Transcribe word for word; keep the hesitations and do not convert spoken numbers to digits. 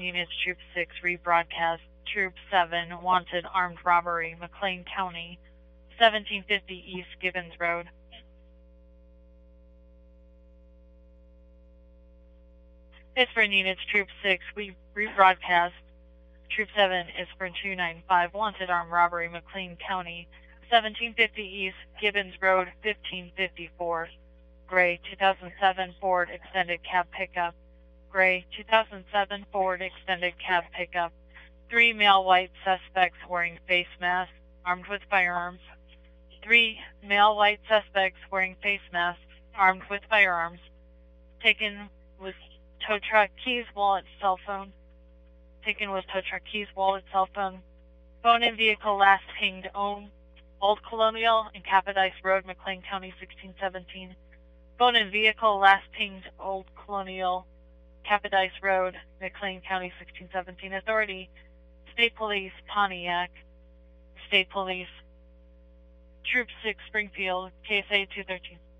Units Troop six rebroadcast. Troop seven, wanted armed robbery, McLean County, seventeen fifty East Gibbons Road. Pittsburgh Units Troop six, we rebroadcast. Troop seven is for two ninety-five, wanted armed robbery, McLean County, seventeen fifty East Gibbons Road, fifteen fifty-four. Gray, two thousand seven Ford Extended Cab Pickup. Gray, two thousand seven Ford Extended Cab Pickup. Three male white suspects wearing face masks, armed with firearms. Three male white suspects wearing face masks, armed with firearms. Taken with tow truck keys, wallet, cell phone. Taken with tow truck keys, wallet, cell phone. Phone and vehicle last pinged Old, Old Colonial and Capodice Road, McLean County, sixteen seventeen. Phone and vehicle last pinged Old Colonial, Capodice Road, McLean County, sixteen seventeen. Authority, State Police, Pontiac. State Police, Troop six, Springfield, K S A two thirteen.